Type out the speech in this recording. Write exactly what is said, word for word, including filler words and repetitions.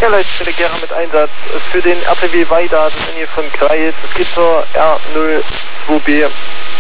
Sicherheitsstelle Gera mit Einsatz für den R T W Weida, das ist in Nähe von Kreis, Gitter R null zwei B.